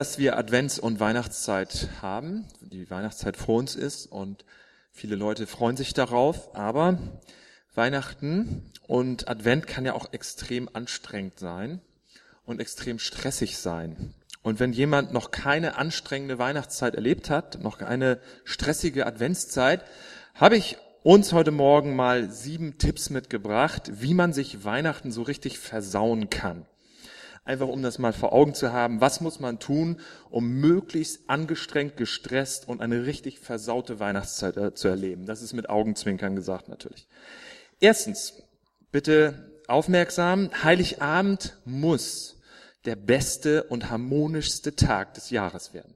Dass wir Advents- und Weihnachtszeit haben, die Weihnachtszeit vor uns ist und viele Leute freuen sich darauf, aber Weihnachten und Advent kann ja auch extrem anstrengend sein und extrem stressig sein. Und wenn jemand noch keine anstrengende Weihnachtszeit erlebt hat, noch eine stressige Adventszeit, habe ich uns heute Morgen mal 7 Tipps mitgebracht, wie man sich Weihnachten so richtig versauen kann. Einfach um das mal vor Augen zu haben, was muss man tun, um möglichst angestrengt, gestresst und eine richtig versaute Weihnachtszeit zu erleben. Das ist mit Augenzwinkern gesagt natürlich. Erstens, bitte aufmerksam, Heiligabend muss der beste und harmonischste Tag des Jahres werden.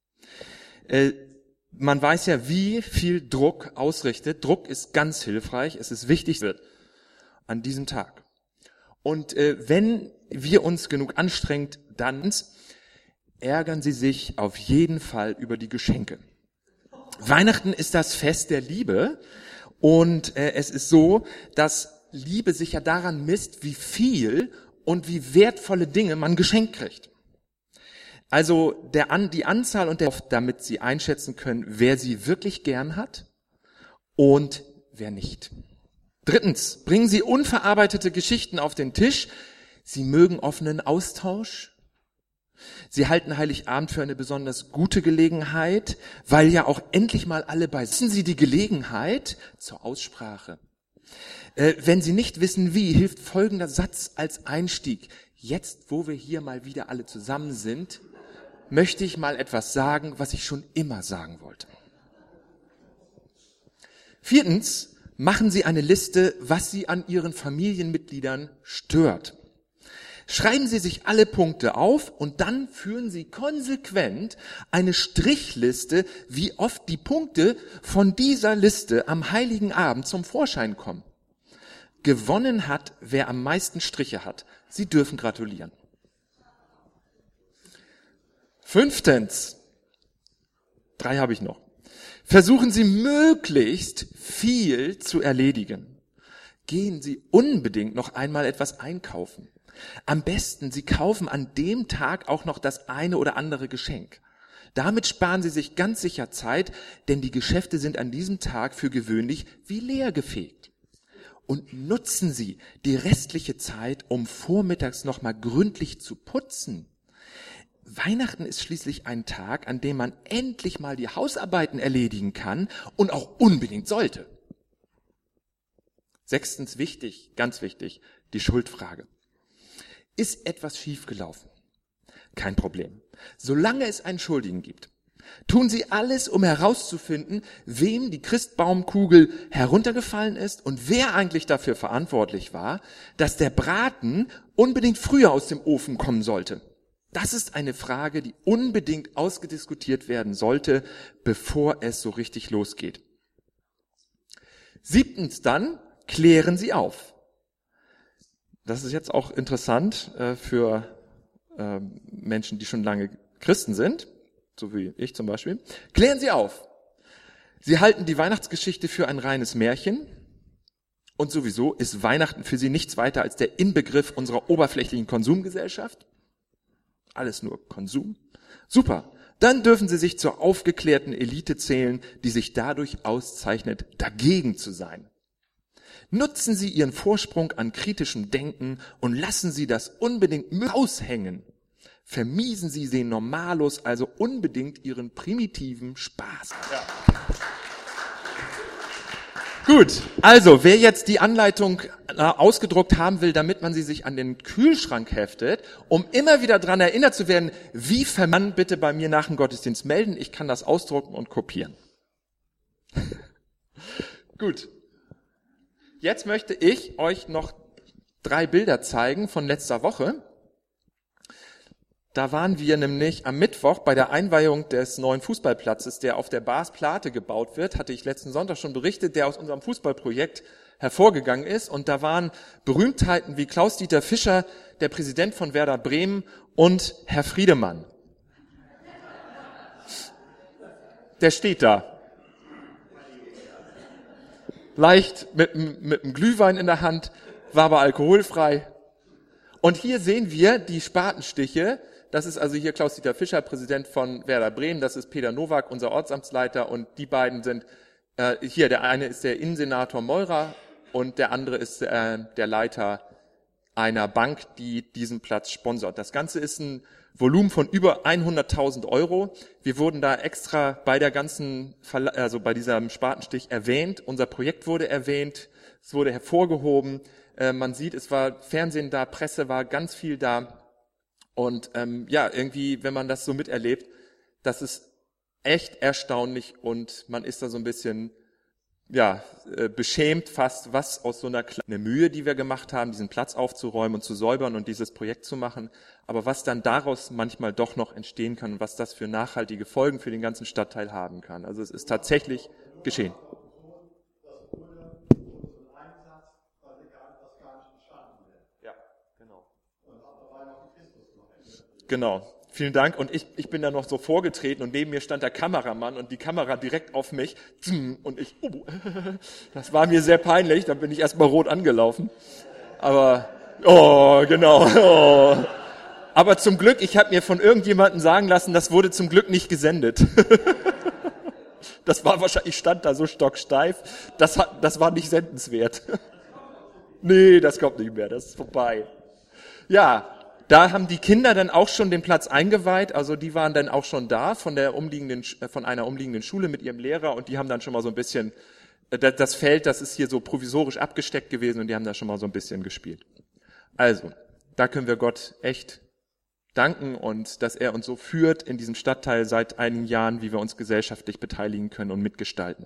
Man weiß ja, wie viel Druck ausrichtet. Druck ist ganz hilfreich, es ist wichtig wird an diesem Tag. Und wenn wir uns genug anstrengen, dann ärgern Sie sich auf jeden Fall über die Geschenke. Weihnachten ist das Fest der Liebe und es ist so, dass Liebe sich ja daran misst, wie viel und wie wertvolle Dinge man geschenkt kriegt. Also die Anzahl und damit Sie einschätzen können, wer Sie wirklich gern hat und wer nicht. Drittens, bringen Sie unverarbeitete Geschichten auf den Tisch. Sie mögen offenen Austausch. Sie halten Heiligabend für eine besonders gute Gelegenheit, weil ja auch endlich mal alle nutzen Sie die Gelegenheit zur Aussprache. Wenn Sie nicht wissen wie, hilft folgender Satz als Einstieg. Jetzt, wo wir hier mal wieder alle zusammen sind, möchte ich mal etwas sagen, was ich schon immer sagen wollte. Viertens, machen Sie eine Liste, was Sie an Ihren Familienmitgliedern stört. Schreiben Sie sich alle Punkte auf und dann führen Sie konsequent eine Strichliste, wie oft die Punkte von dieser Liste am Heiligen Abend zum Vorschein kommen. Gewonnen hat, wer am meisten Striche hat. Sie dürfen gratulieren. Fünftens, 3 habe ich noch. Versuchen Sie möglichst viel zu erledigen. Gehen Sie unbedingt noch einmal etwas einkaufen. Am besten, Sie kaufen an dem Tag auch noch das eine oder andere Geschenk. Damit sparen Sie sich ganz sicher Zeit, denn die Geschäfte sind an diesem Tag für gewöhnlich wie leer gefegt. Und nutzen Sie die restliche Zeit, um vormittags noch mal gründlich zu putzen. Weihnachten ist schließlich ein Tag, an dem man endlich mal die Hausarbeiten erledigen kann und auch unbedingt sollte. Sechstens, wichtig, ganz wichtig, die Schuldfrage. Ist etwas schiefgelaufen? Kein Problem. Solange es einen Schuldigen gibt, tun Sie alles, um herauszufinden, wem die Christbaumkugel heruntergefallen ist und wer eigentlich dafür verantwortlich war, dass der Braten unbedingt früher aus dem Ofen kommen sollte. Das ist eine Frage, die unbedingt ausgediskutiert werden sollte, bevor es so richtig losgeht. Siebtens dann, klären Sie auf. Das ist jetzt auch interessant für Menschen, die schon lange Christen sind, so wie ich zum Beispiel. Klären Sie auf. Sie halten die Weihnachtsgeschichte für ein reines Märchen und sowieso ist Weihnachten für Sie nichts weiter als der Inbegriff unserer oberflächlichen Konsumgesellschaft. Alles nur Konsum. Super. Dann dürfen Sie sich zur aufgeklärten Elite zählen, die sich dadurch auszeichnet, dagegen zu sein. Nutzen Sie Ihren Vorsprung an kritischem Denken und lassen Sie das unbedingt aushängen. Vermiesen Sie den Normalos also unbedingt Ihren primitiven Spaß. Ja. Gut, also wer jetzt die Anleitung ausgedruckt haben will, damit man sie sich an den Kühlschrank heftet, um immer wieder dran erinnert zu werden, wie vermann bitte bei mir nach dem Gottesdienst melden, ich kann das ausdrucken und kopieren. Gut. Jetzt möchte ich euch noch 3 Bilder zeigen von letzter Woche. Da waren wir nämlich am Mittwoch bei der Einweihung des neuen Fußballplatzes, der auf der Bars Plate gebaut wird, hatte ich letzten Sonntag schon berichtet, der aus unserem Fußballprojekt hervorgegangen ist. Und da waren Berühmtheiten wie Klaus-Dieter Fischer, der Präsident von Werder Bremen, und Herr Friedemann. Der steht da. Leicht mit einem Glühwein in der Hand, war aber alkoholfrei. Und hier sehen wir die Spatenstiche Das ist also hier Klaus-Dieter Fischer, Präsident von Werder Bremen. Das ist Peter Nowak, unser Ortsamtsleiter. Und die beiden sind hier, der eine ist der Innensenator Meurer und der andere ist der Leiter einer Bank, die diesen Platz sponsort. Das Ganze ist ein Volumen von über 100.000 Euro. Wir wurden da extra bei der ganzen, also bei diesem Spatenstich erwähnt. Unser Projekt wurde erwähnt. Es wurde hervorgehoben. Man sieht, es war Fernsehen da, Presse war ganz viel da. Und irgendwie, wenn man das so miterlebt, das ist echt erstaunlich und man ist da so ein bisschen beschämt fast, was aus so einer kleinen Mühe, die wir gemacht haben, diesen Platz aufzuräumen und zu säubern und dieses Projekt zu machen, aber was dann daraus manchmal doch noch entstehen kann und was das für nachhaltige Folgen für den ganzen Stadtteil haben kann. Also es ist tatsächlich geschehen. Ja, genau. Genau. Vielen Dank. Und ich bin da noch so vorgetreten und neben mir stand der Kameramann und die Kamera direkt auf mich. Und das war mir sehr peinlich. Da bin ich erstmal rot angelaufen. Aber, genau. Oh. Aber zum Glück, ich habe mir von irgendjemandem sagen lassen, das wurde zum Glück nicht gesendet. Das war wahrscheinlich, ich stand da so stocksteif. Das war nicht sendenswert. Nee, das kommt nicht mehr. Das ist vorbei. Ja. Da haben die Kinder dann auch schon den Platz eingeweiht, also die waren dann auch schon da von einer umliegenden Schule mit ihrem Lehrer und die haben dann schon mal so ein bisschen, das Feld, das ist hier so provisorisch abgesteckt gewesen und die haben da schon mal so ein bisschen gespielt. Also, da können wir Gott echt danken und dass er uns so führt in diesem Stadtteil seit einigen Jahren, wie wir uns gesellschaftlich beteiligen können und mitgestalten.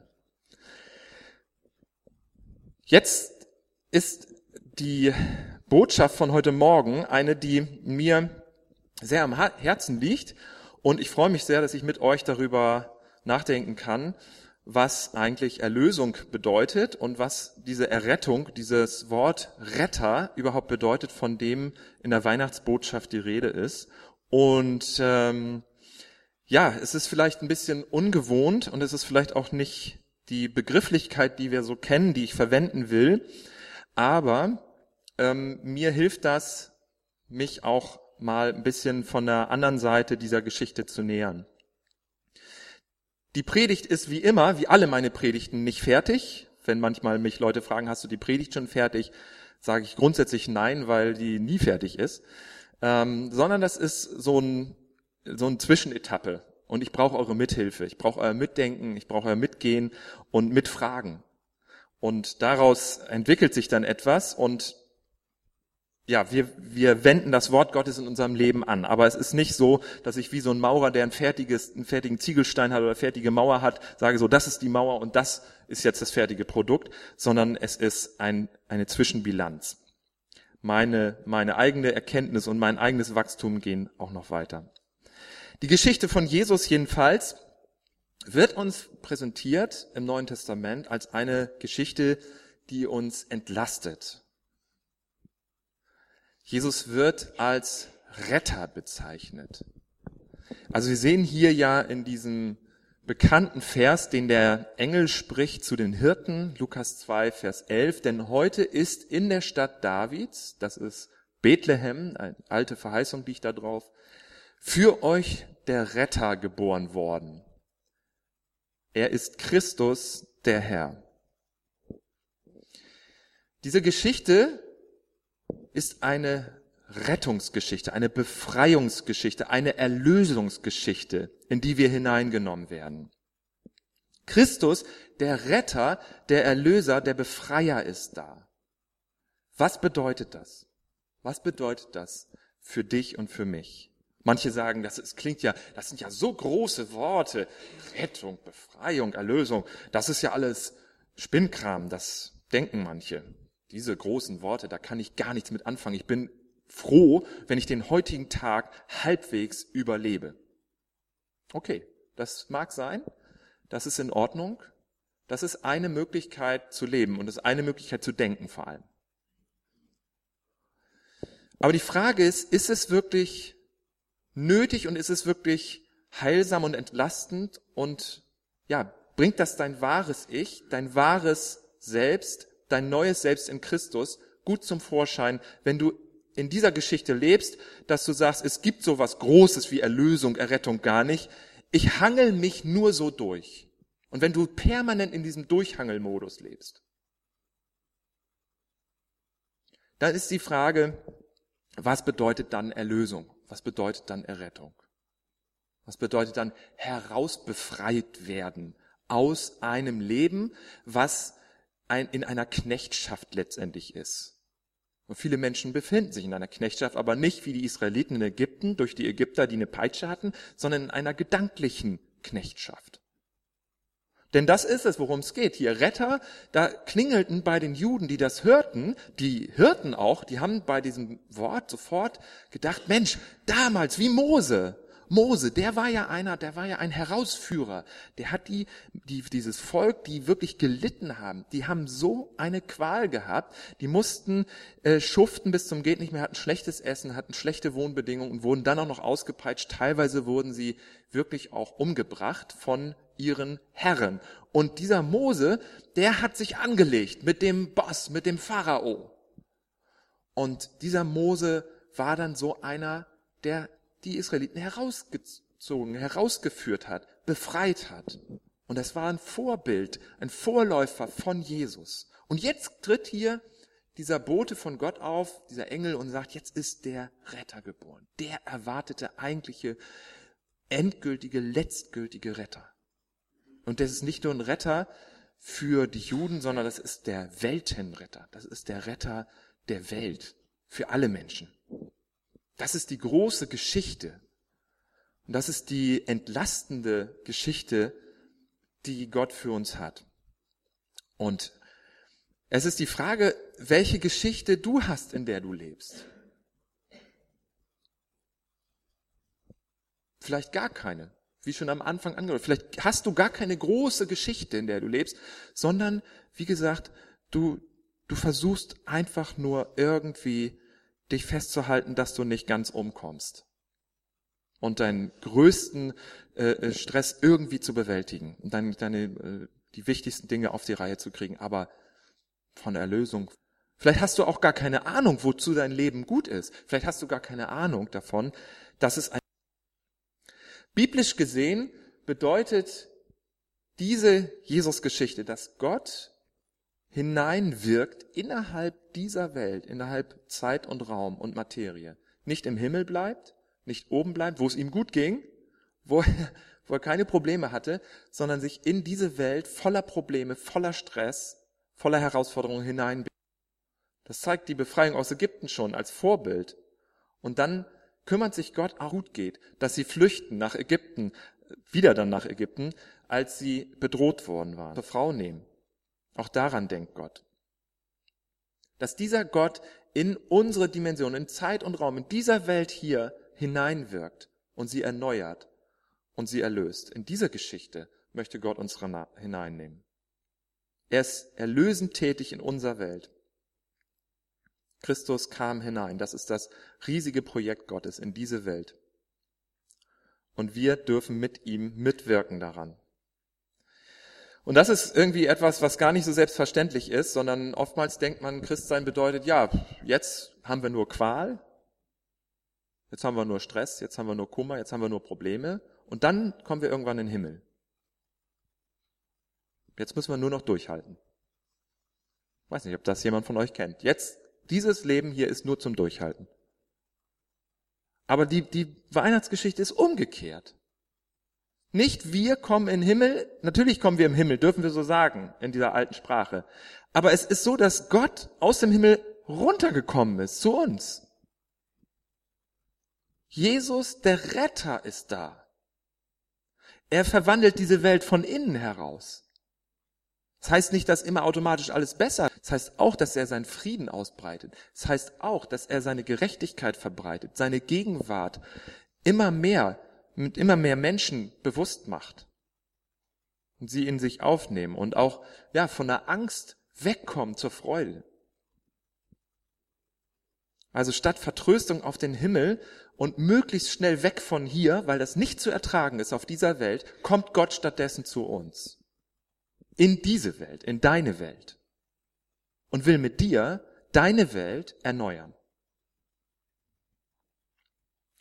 Jetzt ist die Botschaft von heute Morgen, eine, die mir sehr am Herzen liegt. Und ich freue mich sehr, dass ich mit euch darüber nachdenken kann, was eigentlich Erlösung bedeutet und was diese Errettung, dieses Wort Retter überhaupt bedeutet, von dem in der Weihnachtsbotschaft die Rede ist. Und es ist vielleicht ein bisschen ungewohnt und es ist vielleicht auch nicht die Begrifflichkeit, die wir so kennen, die ich verwenden will, aber mir hilft das, mich auch mal ein bisschen von der anderen Seite dieser Geschichte zu nähern. Die Predigt ist wie immer, wie alle meine Predigten, nicht fertig. Wenn manchmal mich Leute fragen, hast du die Predigt schon fertig, sage ich grundsätzlich nein, weil die nie fertig ist. Sondern das ist so ein Zwischenetappe. Und ich brauche eure Mithilfe, ich brauche euer Mitdenken, ich brauche euer Mitgehen und Mitfragen. Und daraus entwickelt sich dann etwas und wir wenden das Wort Gottes in unserem Leben an. Aber es ist nicht so, dass ich wie so ein Maurer, der einen fertigen Ziegelstein hat oder fertige Mauer hat, sage so, das ist die Mauer und das ist jetzt das fertige Produkt, sondern es ist eine Zwischenbilanz. Meine eigene Erkenntnis und mein eigenes Wachstum gehen auch noch weiter. Die Geschichte von Jesus jedenfalls wird uns präsentiert im Neuen Testament als eine Geschichte, die uns entlastet. Jesus wird als Retter bezeichnet. Also wir sehen hier ja in diesem bekannten Vers, den der Engel spricht zu den Hirten, Lukas 2, Vers 11, denn heute ist in der Stadt Davids, das ist Bethlehem, eine alte Verheißung liegt da drauf, für euch der Retter geboren worden. Er ist Christus, der Herr. Diese Geschichte ist eine Rettungsgeschichte, eine Befreiungsgeschichte, eine Erlösungsgeschichte, in die wir hineingenommen werden. Christus, der Retter, der Erlöser, der Befreier ist da. Was bedeutet das? Was bedeutet das für dich und für mich? Manche sagen, das sind ja so große Worte. Rettung, Befreiung, Erlösung, das ist ja alles Spinnkram, das denken manche. Diese großen Worte, da kann ich gar nichts mit anfangen. Ich bin froh, wenn ich den heutigen Tag halbwegs überlebe. Okay, das mag sein, das ist in Ordnung. Das ist eine Möglichkeit zu leben und das ist eine Möglichkeit zu denken vor allem. Aber die Frage ist es wirklich nötig und ist es wirklich heilsam und entlastend und bringt das dein wahres Ich, dein wahres Selbst, dein neues Selbst in Christus gut zum Vorschein, wenn du in dieser Geschichte lebst, dass du sagst, es gibt sowas Großes wie Erlösung, Errettung gar nicht. Ich hangel mich nur so durch. Und wenn du permanent in diesem Durchhangelmodus lebst, dann ist die Frage, was bedeutet dann Erlösung? Was bedeutet dann Errettung? Was bedeutet dann herausbefreit werden aus einem Leben, was in einer Knechtschaft letztendlich ist? Und viele Menschen befinden sich in einer Knechtschaft, aber nicht wie die Israeliten in Ägypten, durch die Ägypter, die eine Peitsche hatten, sondern in einer gedanklichen Knechtschaft. Denn das ist es, worum es geht. Hier Retter, da klingelten bei den Juden, die das hörten, die Hirten auch, die haben bei diesem Wort sofort gedacht, Mensch, damals wie Mose, der war ja ein Herausführer, der hat dieses Volk, die wirklich gelitten haben, die haben so eine Qual gehabt, die mussten schuften bis zum geht nicht mehr, hatten schlechtes Essen, hatten schlechte Wohnbedingungen und wurden dann auch noch ausgepeitscht. Teilweise wurden sie wirklich auch umgebracht von ihren Herren. Und dieser Mose, der hat sich angelegt mit dem Boss, mit dem Pharao. Und dieser Mose war dann so einer, der die Israeliten herausgeführt hat, befreit hat. Und das war ein Vorbild, ein Vorläufer von Jesus. Und jetzt tritt hier dieser Bote von Gott auf, dieser Engel, und sagt, jetzt ist der Retter geboren. Der erwartete eigentliche, endgültige, letztgültige Retter. Und das ist nicht nur ein Retter für die Juden, sondern das ist der Weltenretter. Das ist der Retter der Welt für alle Menschen. Das ist die große Geschichte. Und das ist die entlastende Geschichte, die Gott für uns hat. Und es ist die Frage, welche Geschichte du hast, in der du lebst. Vielleicht gar keine, wie schon am Anfang angedeutet. Vielleicht hast du gar keine große Geschichte, in der du lebst, sondern, wie gesagt, du versuchst einfach nur irgendwie dich festzuhalten, dass du nicht ganz umkommst und deinen größten Stress irgendwie zu bewältigen und die wichtigsten Dinge auf die Reihe zu kriegen, aber von Erlösung. Vielleicht hast du auch gar keine Ahnung, wozu dein Leben gut ist. Vielleicht hast du gar keine Ahnung davon, dass es biblisch gesehen bedeutet diese Jesus-Geschichte, dass Gott hineinwirkt innerhalb dieser Welt, innerhalb Zeit und Raum und Materie. Nicht im Himmel bleibt, nicht oben bleibt, wo es ihm gut ging, wo er keine Probleme hatte, sondern sich in diese Welt voller Probleme, voller Stress, voller Herausforderungen hineinbewegt. Das zeigt die Befreiung aus Ägypten schon als Vorbild. Und dann kümmert sich Gott auch gut geht, dass sie flüchten nach Ägypten, wieder dann nach Ägypten, als sie bedroht worden waren. Zur Frau nehmen. Auch daran denkt Gott. Dass dieser Gott in unsere Dimension, in Zeit und Raum, in dieser Welt hier hineinwirkt und sie erneuert und sie erlöst. In diese Geschichte möchte Gott uns hineinnehmen. Er ist erlösend tätig in unserer Welt. Christus kam hinein. Das ist das riesige Projekt Gottes in diese Welt. Und wir dürfen mit ihm mitwirken daran. Und das ist irgendwie etwas, was gar nicht so selbstverständlich ist, sondern oftmals denkt man, Christsein bedeutet, ja, jetzt haben wir nur Qual, jetzt haben wir nur Stress, jetzt haben wir nur Kummer, jetzt haben wir nur Probleme und dann kommen wir irgendwann in den Himmel. Jetzt müssen wir nur noch durchhalten. Ich weiß nicht, ob das jemand von euch kennt. Jetzt, dieses Leben hier ist nur zum Durchhalten. Aber die Weihnachtsgeschichte ist umgekehrt. Nicht wir kommen in den Himmel, natürlich kommen wir im Himmel, dürfen wir so sagen, in dieser alten Sprache. Aber es ist so, dass Gott aus dem Himmel runtergekommen ist, zu uns. Jesus, der Retter, ist da. Er verwandelt diese Welt von innen heraus. Das heißt nicht, dass immer automatisch alles besser ist. Das heißt auch, dass er seinen Frieden ausbreitet. Das heißt auch, dass er seine Gerechtigkeit verbreitet, seine Gegenwart mit immer mehr Menschen bewusst macht und sie in sich aufnehmen und auch von der Angst wegkommen zur Freude. Also statt Vertröstung auf den Himmel und möglichst schnell weg von hier, weil das nicht zu ertragen ist auf dieser Welt, kommt Gott stattdessen zu uns. In diese Welt, in deine Welt. Und will mit dir deine Welt erneuern.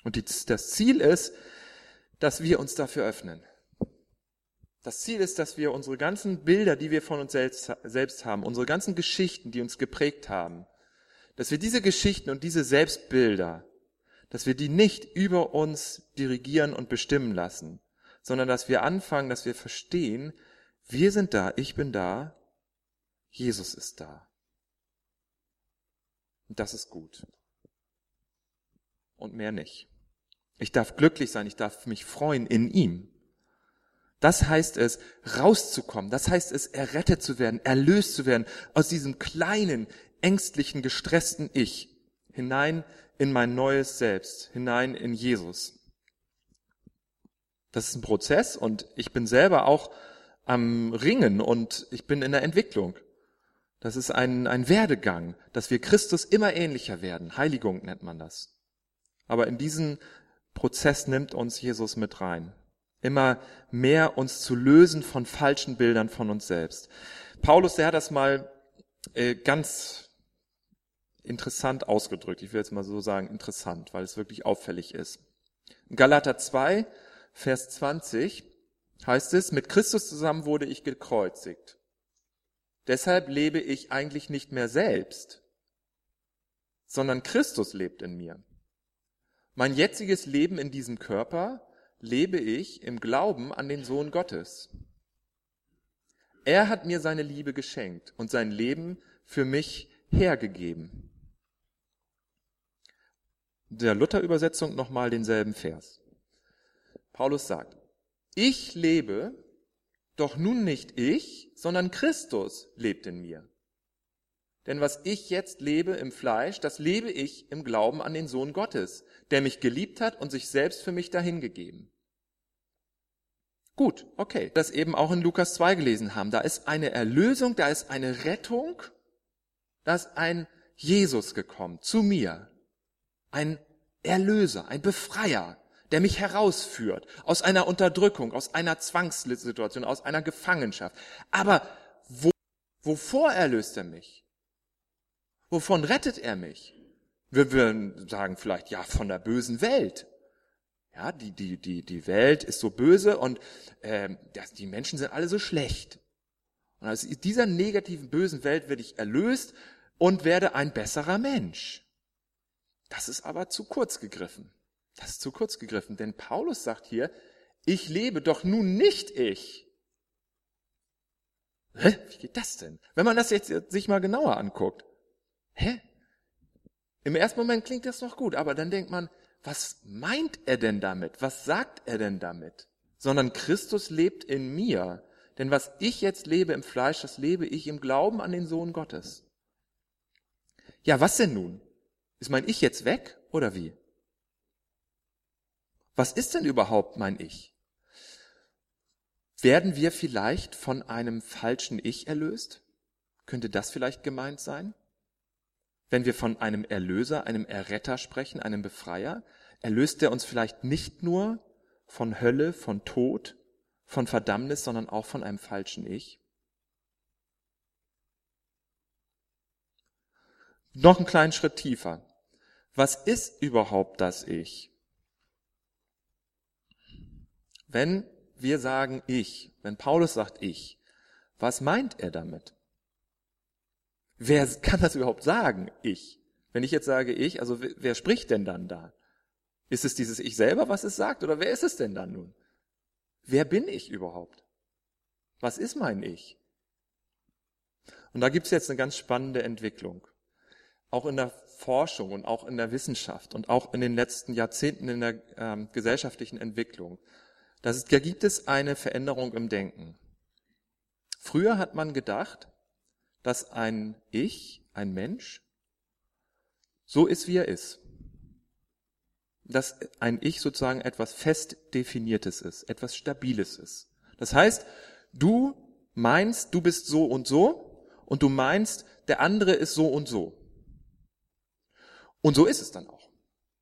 Und das Ziel ist, dass wir uns dafür öffnen. Das Ziel ist, dass wir unsere ganzen Bilder, die wir von uns selbst haben, unsere ganzen Geschichten, die uns geprägt haben, dass wir diese Geschichten und diese Selbstbilder, dass wir die nicht über uns dirigieren und bestimmen lassen, sondern dass wir anfangen, dass wir verstehen, wir sind da, ich bin da, Jesus ist da. Und das ist gut. Und mehr nicht. Ich darf glücklich sein, ich darf mich freuen in ihm. Das heißt es, rauszukommen. Das heißt es, errettet zu werden, erlöst zu werden aus diesem kleinen, ängstlichen, gestressten Ich hinein in mein neues Selbst, hinein in Jesus. Das ist ein Prozess und ich bin selber auch am Ringen und ich bin in der Entwicklung. Das ist ein Werdegang, dass wir Christus immer ähnlicher werden. Heiligung nennt man das. Aber in diesen Prozess nimmt uns Jesus mit rein. Immer mehr uns zu lösen von falschen Bildern von uns selbst. Paulus, der hat das mal ganz interessant ausgedrückt. Ich will jetzt mal so sagen, interessant, weil es wirklich auffällig ist. In Galater 2, Vers 20 heißt es, mit Christus zusammen wurde ich gekreuzigt. Deshalb lebe ich eigentlich nicht mehr selbst, sondern Christus lebt in mir. Mein jetziges Leben in diesem Körper lebe ich im Glauben an den Sohn Gottes. Er hat mir seine Liebe geschenkt und sein Leben für mich hergegeben. Der Luther-Übersetzung nochmal denselben Vers. Paulus sagt, ich lebe, doch nun nicht ich, sondern Christus lebt in mir. Denn was ich jetzt lebe im Fleisch, das lebe ich im Glauben an den Sohn Gottes, der mich geliebt hat und sich selbst für mich dahingegeben. Gut, okay. Das eben auch in Lukas 2 gelesen haben. Da ist eine Erlösung, da ist eine Rettung, da ist ein Jesus gekommen, zu mir. Ein Erlöser, ein Befreier, der mich herausführt aus einer Unterdrückung, aus einer Zwangssituation, aus einer Gefangenschaft. Aber wovor erlöst er mich? Wovon rettet er mich? Wir würden sagen vielleicht, ja, von der bösen Welt. Ja, die Welt ist so böse und die Menschen sind alle so schlecht. Und aus dieser negativen, bösen Welt werde ich erlöst und werde ein besserer Mensch. Das ist aber zu kurz gegriffen. Das ist zu kurz gegriffen, denn Paulus sagt hier, ich lebe doch nun nicht ich. Hä? Wie geht das denn? Wenn man das jetzt sich mal genauer anguckt. Hä? Im ersten Moment klingt das noch gut, aber dann denkt man, was meint er denn damit? Was sagt er denn damit? Sondern Christus lebt in mir. Denn was ich jetzt lebe im Fleisch, das lebe ich im Glauben an den Sohn Gottes. Ja, was denn nun? Ist mein Ich jetzt weg oder wie? Was ist denn überhaupt mein Ich? Werden wir vielleicht von einem falschen Ich erlöst? Könnte das vielleicht gemeint sein? Wenn wir von einem Erlöser, einem Erretter sprechen, einem Befreier, erlöst er uns vielleicht nicht nur von Hölle, von Tod, von Verdammnis, sondern auch von einem falschen Ich? Noch einen kleinen Schritt tiefer. Was ist überhaupt das Ich? Wenn wir sagen Ich, wenn Paulus sagt Ich, was meint er damit? Wer kann das überhaupt sagen, ich? Wenn ich jetzt sage ich, also wer spricht denn dann da? Ist es dieses Ich selber, was es sagt, oder wer ist es denn dann nun? Wer bin ich überhaupt? Was ist mein Ich? Und da gibt es jetzt eine ganz spannende Entwicklung. Auch in der Forschung und auch in der Wissenschaft und auch in den letzten Jahrzehnten in der gesellschaftlichen Entwicklung. Da gibt es eine Veränderung im Denken. Früher hat man gedacht, dass ein Ich, ein Mensch, so ist, wie er ist. Dass ein Ich sozusagen etwas fest Definiertes ist, etwas Stabiles ist. Das heißt, du meinst, du bist so und du meinst, der andere ist so und so. Und so ist es dann auch.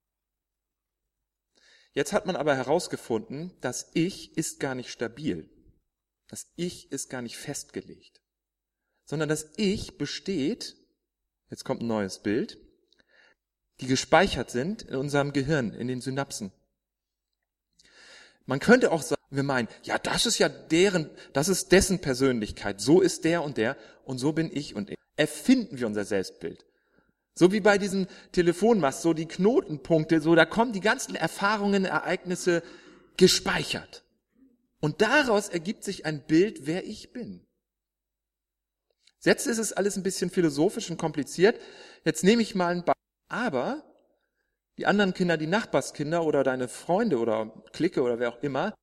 Jetzt hat man aber herausgefunden, das Ich ist gar nicht stabil. Das Ich ist gar nicht festgelegt. Sondern das Ich besteht, jetzt kommt ein neues Bild, die gespeichert sind in unserem Gehirn, in den Synapsen. Man könnte auch sagen, wir meinen, ja, das ist dessen Persönlichkeit, so ist der und so bin ich und ich. Erfinden wir unser Selbstbild. So wie bei diesem Telefonmast, so die Knotenpunkte, so da kommen die ganzen Erfahrungen, Ereignisse gespeichert. Und daraus ergibt sich ein Bild, wer ich bin. Jetzt ist es alles ein bisschen philosophisch und kompliziert. Jetzt nehme ich mal ein Beispiel. Aber die anderen Kinder, die Nachbarskinder oder deine Freunde oder Clique oder wer auch immer,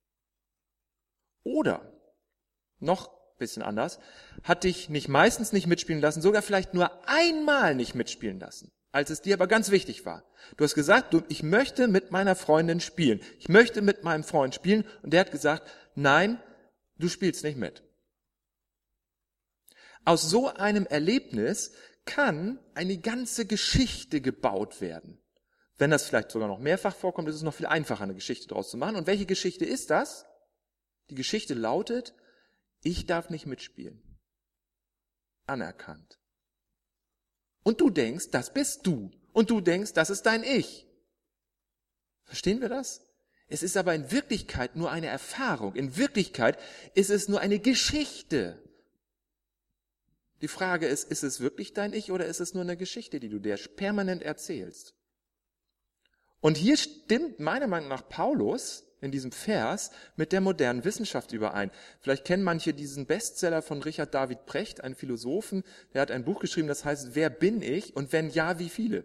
oder noch ein bisschen anders, hat dich meistens nicht mitspielen lassen, sogar vielleicht nur einmal nicht mitspielen lassen, als es dir aber ganz wichtig war. Du hast gesagt, ich möchte mit meiner Freundin spielen. Ich möchte mit meinem Freund spielen. Und der hat gesagt, nein, du spielst nicht mit. Aus so einem Erlebnis kann eine ganze Geschichte gebaut werden. Wenn das vielleicht sogar noch mehrfach vorkommt, ist es noch viel einfacher, eine Geschichte daraus zu machen. Und welche Geschichte ist das? Die Geschichte lautet, ich darf nicht mitspielen. Anerkannt. Und du denkst, das bist du. Und du denkst, das ist dein Ich. Verstehen wir das? Es ist aber in Wirklichkeit nur eine Erfahrung. In Wirklichkeit ist es nur eine Geschichte. Die Frage ist es wirklich dein Ich oder ist es nur eine Geschichte, die du dir permanent erzählst? Und hier stimmt meiner Meinung nach Paulus in diesem Vers mit der modernen Wissenschaft überein. Vielleicht kennen manche diesen Bestseller von Richard David Precht, einen Philosophen, der hat ein Buch geschrieben, das heißt, wer bin ich und wenn ja, wie viele?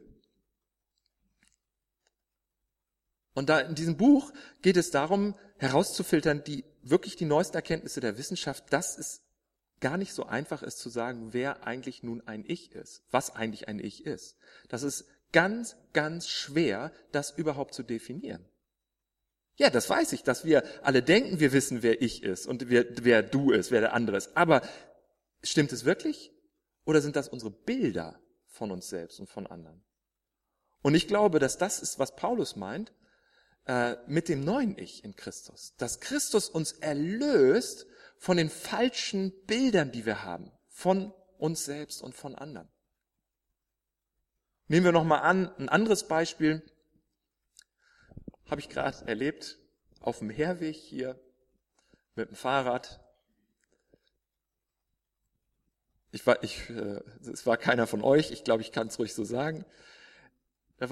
Und da in diesem Buch geht es darum, herauszufiltern, die neuesten Erkenntnisse der Wissenschaft, dass es gar nicht so einfach ist zu sagen, wer eigentlich nun ein Ich ist, was eigentlich ein Ich ist. Das ist ganz, ganz schwer, das überhaupt zu definieren. Ja, das weiß ich, dass wir alle denken, wir wissen, wer ich ist und wer du ist, wer der andere ist. Aber stimmt es wirklich? Oder sind das unsere Bilder von uns selbst und von anderen? Und ich glaube, dass das ist, was Paulus meint, mit dem neuen Ich in Christus. Dass Christus uns erlöst von den falschen Bildern, die wir haben, von uns selbst und von anderen. Nehmen wir nochmal an, ein anderes Beispiel, habe ich gerade erlebt, auf dem Herweg hier mit dem Fahrrad. Es war keiner von euch, ich glaube, ich kann es ruhig so sagen. Da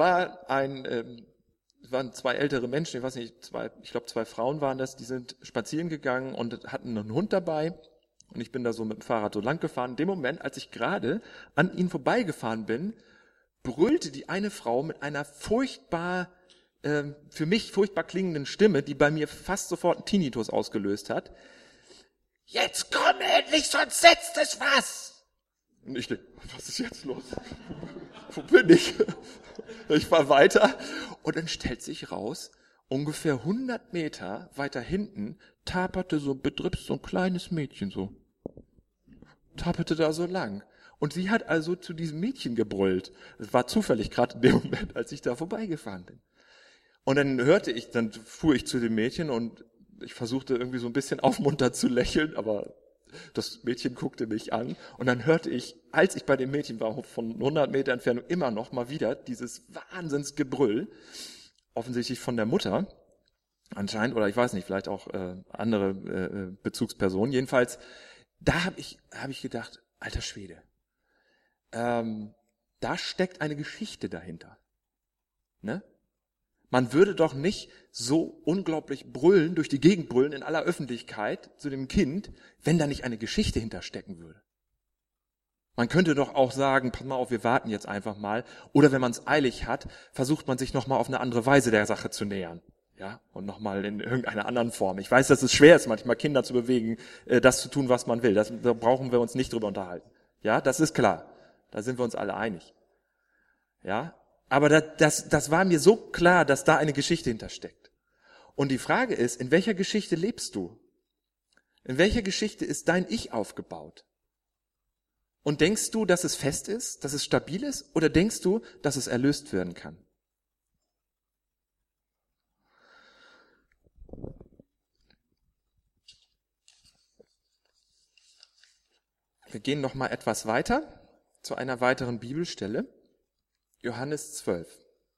waren zwei ältere Menschen, ich weiß nicht, ich glaube 2 Frauen waren das, die sind spazieren gegangen und hatten einen Hund dabei. Und ich bin da so mit dem Fahrrad so lang gefahren. In dem Moment, als ich gerade an ihnen vorbeigefahren bin, brüllte die eine Frau mit einer für mich furchtbar klingenden Stimme, die bei mir fast sofort einen Tinnitus ausgelöst hat. Jetzt komm endlich, sonst setzt es was! Und ich denke, was ist jetzt los? Wo bin ich? Ich fahre weiter und dann stellt sich raus, ungefähr 100 Meter weiter hinten taperte so bedrüpst so ein kleines Mädchen so. Taperte da so lang. Und sie hat also zu diesem Mädchen gebrüllt. Das war zufällig gerade in dem Moment, als ich da vorbeigefahren bin. Und dann fuhr ich zu dem Mädchen und ich versuchte irgendwie so ein bisschen aufmunternd zu lächeln, aber das Mädchen guckte mich an und dann hörte ich, als ich bei dem Mädchen war, von 100 Meter Entfernung immer noch mal wieder dieses Wahnsinnsgebrüll, offensichtlich von der Mutter anscheinend, oder ich weiß nicht, vielleicht auch andere Bezugspersonen. Jedenfalls, da hab ich gedacht, alter Schwede, da steckt eine Geschichte dahinter. Ne? Man würde doch nicht so unglaublich brüllen, durch die Gegend brüllen in aller Öffentlichkeit zu dem Kind, wenn da nicht eine Geschichte hinterstecken würde. Man könnte doch auch sagen, pass mal auf, wir warten jetzt einfach mal. Oder wenn man es eilig hat, versucht man sich nochmal auf eine andere Weise der Sache zu nähern. Ja, und nochmal in irgendeiner anderen Form. Ich weiß, dass es schwer ist, manchmal Kinder zu bewegen, das zu tun, was man will. Da brauchen wir uns nicht drüber unterhalten. Ja, das ist klar. Da sind wir uns alle einig. Ja, aber das war mir so klar, dass da eine Geschichte hintersteckt. Und die Frage ist, in welcher Geschichte lebst du? In welcher Geschichte ist dein Ich aufgebaut? Und denkst du, dass es fest ist, dass es stabil ist? Oder denkst du, dass es erlöst werden kann? Wir gehen noch mal etwas weiter zu einer weiteren Bibelstelle. Johannes 12.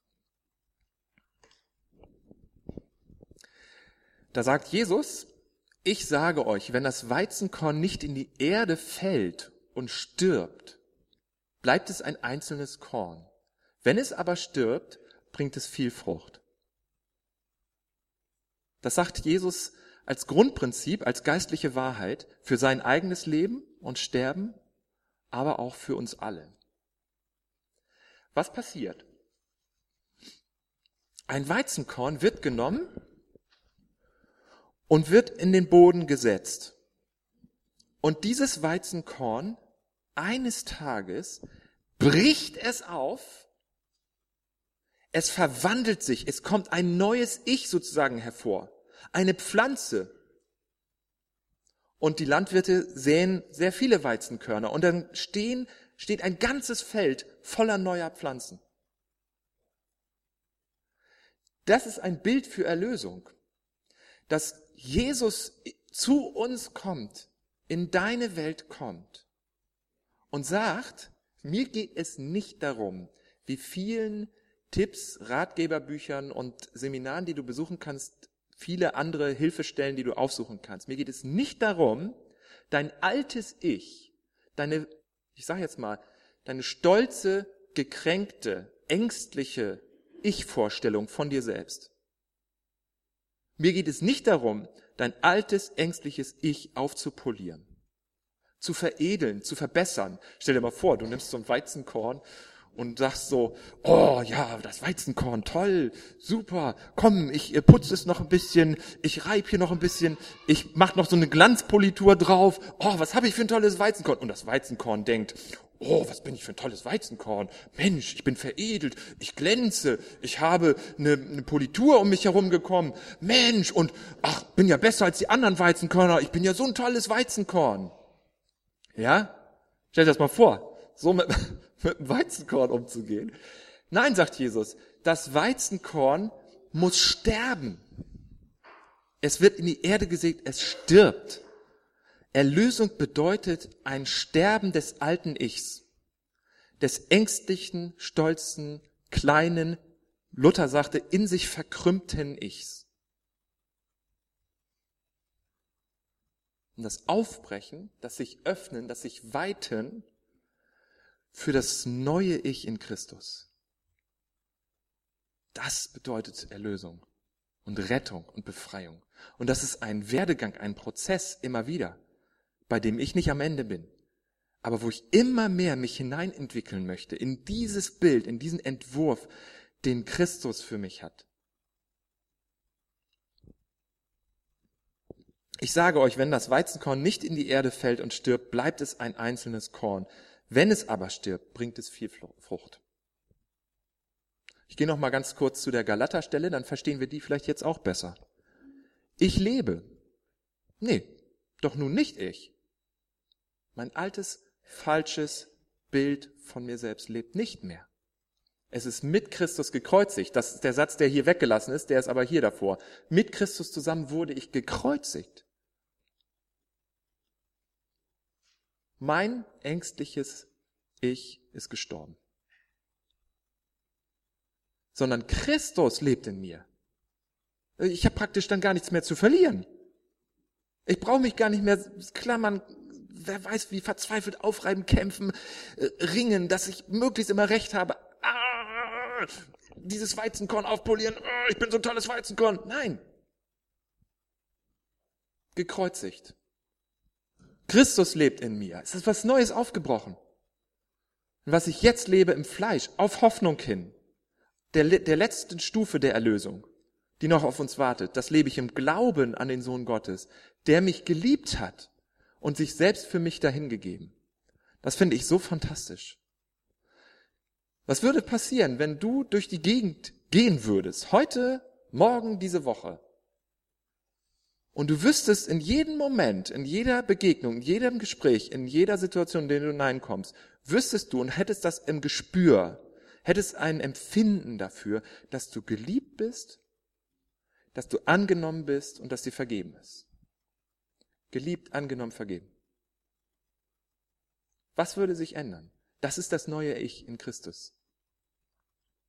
Da sagt Jesus, ich sage euch, wenn das Weizenkorn nicht in die Erde fällt und stirbt, bleibt es ein einzelnes Korn. Wenn es aber stirbt, bringt es viel Frucht. Das sagt Jesus als Grundprinzip, als geistliche Wahrheit für sein eigenes Leben und Sterben, aber auch für uns alle. Was passiert? Ein Weizenkorn wird genommen und wird in den Boden gesetzt. Und dieses Weizenkorn, eines Tages, bricht es auf, es verwandelt sich, es kommt ein neues Ich sozusagen hervor, eine Pflanze. Und die Landwirte säen sehr viele Weizenkörner und dann steht ein ganzes Feld voller neuer Pflanzen. Das ist ein Bild für Erlösung, dass Jesus zu uns kommt, in deine Welt kommt und sagt, mir geht es nicht darum, wie vielen Tipps, Ratgeberbüchern und Seminaren, die du besuchen kannst, viele andere Hilfestellen, die du aufsuchen kannst. Mir geht es nicht darum, dein altes Ich, deine stolze, gekränkte, ängstliche Ich-Vorstellung von dir selbst. Mir geht es nicht darum, dein altes, ängstliches Ich aufzupolieren, zu veredeln, zu verbessern. Stell dir mal vor, du nimmst so ein Weizenkorn und sagst so, oh ja, das Weizenkorn, toll, super, komm, ich putze es noch ein bisschen, ich reibe hier noch ein bisschen, ich mache noch so eine Glanzpolitur drauf, oh, was habe ich für ein tolles Weizenkorn? Und das Weizenkorn denkt, oh, was bin ich für ein tolles Weizenkorn? Mensch, ich bin veredelt, ich glänze, ich habe eine Politur um mich herum bekommen. Mensch, und ach, bin ja besser als die anderen Weizenkörner, ich bin ja so ein tolles Weizenkorn. Ja? Stell dir das mal vor, so mit dem Weizenkorn umzugehen. Nein, sagt Jesus, das Weizenkorn muss sterben. Es wird in die Erde gesägt, es stirbt. Erlösung bedeutet ein Sterben des alten Ichs, des ängstlichen, stolzen, kleinen, Luther sagte, in sich verkrümmten Ichs. Und das Aufbrechen, das sich öffnen, das sich weiten für das neue Ich in Christus. Das bedeutet Erlösung und Rettung und Befreiung. Und das ist ein Werdegang, ein Prozess immer wieder, bei dem ich nicht am Ende bin, aber wo ich immer mehr mich hineinentwickeln möchte in dieses Bild, in diesen Entwurf, den Christus für mich hat. Ich sage euch, wenn das Weizenkorn nicht in die Erde fällt und stirbt, bleibt es ein einzelnes Korn. Wenn es aber stirbt, bringt es viel Frucht. Ich gehe noch mal ganz kurz zu der Galaterstelle, dann verstehen wir die vielleicht jetzt auch besser. Ich lebe. Nee, doch nun nicht ich. Mein altes, falsches Bild von mir selbst lebt nicht mehr. Es ist mit Christus gekreuzigt. Das ist der Satz, der hier weggelassen ist, der ist aber hier davor. Mit Christus zusammen wurde ich gekreuzigt. Mein ängstliches Ich ist gestorben. Sondern Christus lebt in mir. Ich habe praktisch dann gar nichts mehr zu verlieren. Ich brauche mich gar nicht mehr klammern, wer weiß wie verzweifelt aufreiben, kämpfen, ringen, dass ich möglichst immer recht habe. Dieses Weizenkorn aufpolieren, ich bin so ein tolles Weizenkorn. Nein. Gekreuzigt. Christus lebt in mir. Es ist was Neues aufgebrochen. Und was ich jetzt lebe im Fleisch, auf Hoffnung hin, der letzten Stufe der Erlösung, die noch auf uns wartet, das lebe ich im Glauben an den Sohn Gottes, der mich geliebt hat und sich selbst für mich dahingegeben. Das finde ich so fantastisch. Was würde passieren, wenn du durch die Gegend gehen würdest, heute, morgen, diese Woche, und du wüsstest in jedem Moment, in jeder Begegnung, in jedem Gespräch, in jeder Situation, in der du hineinkommst, wüsstest du und hättest das im Gespür, hättest ein Empfinden dafür, dass du geliebt bist, dass du angenommen bist und dass dir vergeben ist. Geliebt, angenommen, vergeben. Was würde sich ändern? Das ist das neue Ich in Christus.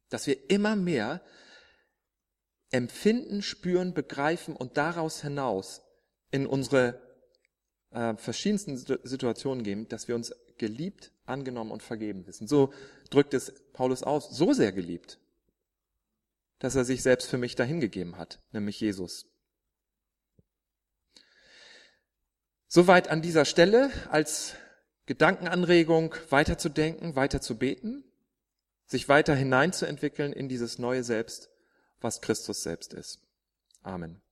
Dass wir immer mehr empfinden, spüren, begreifen und daraus hinaus in unsere verschiedensten Situationen gehen, dass wir uns geliebt, angenommen und vergeben wissen. So drückt es Paulus aus, so sehr geliebt, dass er sich selbst für mich dahingegeben hat, nämlich Jesus. Soweit an dieser Stelle als Gedankenanregung, weiterzudenken, weiter zu beten, sich weiter hineinzuentwickeln in dieses neue Selbst, was Christus selbst ist. Amen.